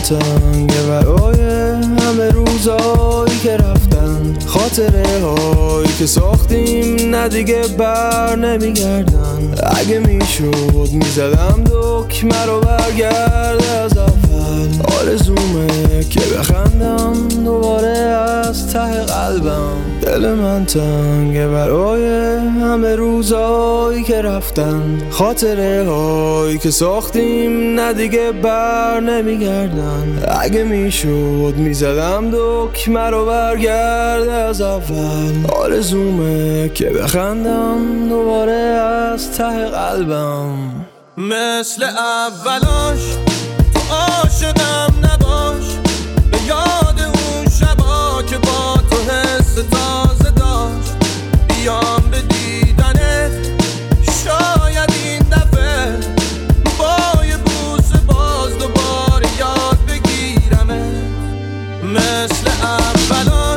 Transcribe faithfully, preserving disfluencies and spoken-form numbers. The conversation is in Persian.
تنگه برای همه روزایی که رفتن، خاطره هایی که ساختیم نه دیگه بر نمیگردن. اگه میشد میزدم دکمه رو برگرده از اول، آرزومه که بخندم دوباره از ته قلبم. دل من تنگه برای همه روزایی که رفتن، خاطره هایی که ساختیم نه دیگه بر نمیگردن. اگه میشد میزدم دکمه رو برگرده از اول، آرزومه که بخندم دوباره از ته قلبم. مثل اولاش تو عاشقم نباش، به یاد اون شبا که با تو حس تازه داشت. بیام به دیدنت شاید این دفعه، با یه بوسه باز دوباره یاد بگیرمه. مثل اولاش